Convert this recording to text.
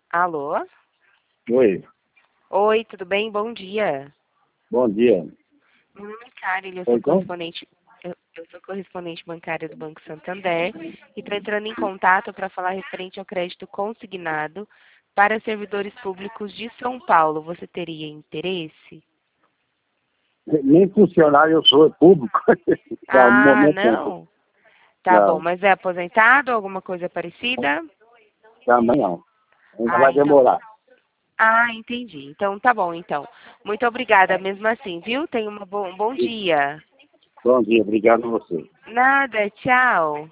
Alô? Oi, Oi, tudo bem? Bom dia. bom dia. Meu nome é Karen, eu sou Oi, como? correspondente, eu sou correspondente bancária do Banco Santander e estou entrando em contato para falar referente ao crédito consignado para servidores públicos de São Paulo. Você teria interesse? Nem funcionário eu sou, é público. Tá, no Ah, momento não. não? Tá bom, Não, mas é aposentado ou alguma coisa parecida? também não. Ainda Ah, vai então. demorar. Ah, entendi. Então tá bom, então. Muito obrigada mesmo assim, viu? Tenha um bom dia. Bom dia, obrigado a você. Nada, tchau.